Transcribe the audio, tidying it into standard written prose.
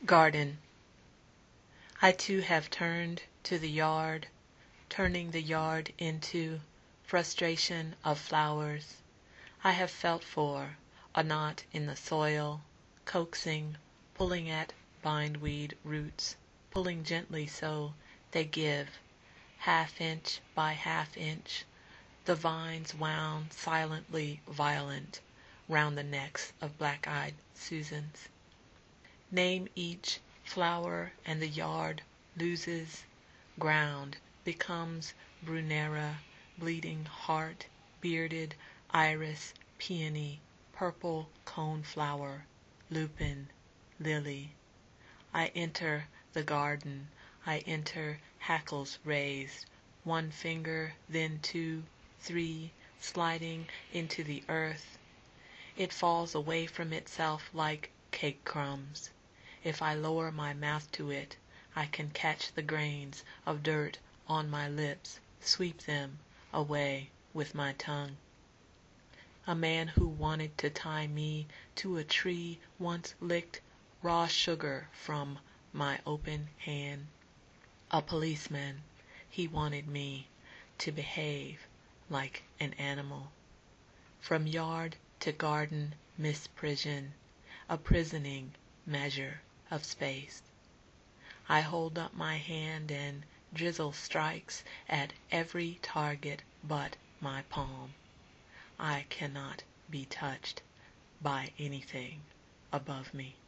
Garden. I too have turned to the yard, turning the yard into frustration of flowers. I have felt for a knot in the soil, coaxing, pulling at bindweed roots, pulling gently so they give, half-inch by half-inch. The vines wound silently violent round the necks of black-eyed Susans. Name each flower and the yard loses ground, becomes Brunera, bleeding heart, bearded iris, peony, purple coneflower, lupin, lily. I enter the garden, I enter hackles raised, one finger, then two, three, sliding into the earth. It falls away from itself like cake crumbs. If I lower my mouth to it, I can catch the grains of dirt on my lips, sweep them away with my tongue. A man who wanted to tie me to a tree once licked raw sugar from my open hand. A policeman, he wanted me to behave like an animal. From yard to garden misprision, a prisoning measure of space. I hold up my hand and drizzle strikes at every target but my palm. I cannot be touched by anything above me.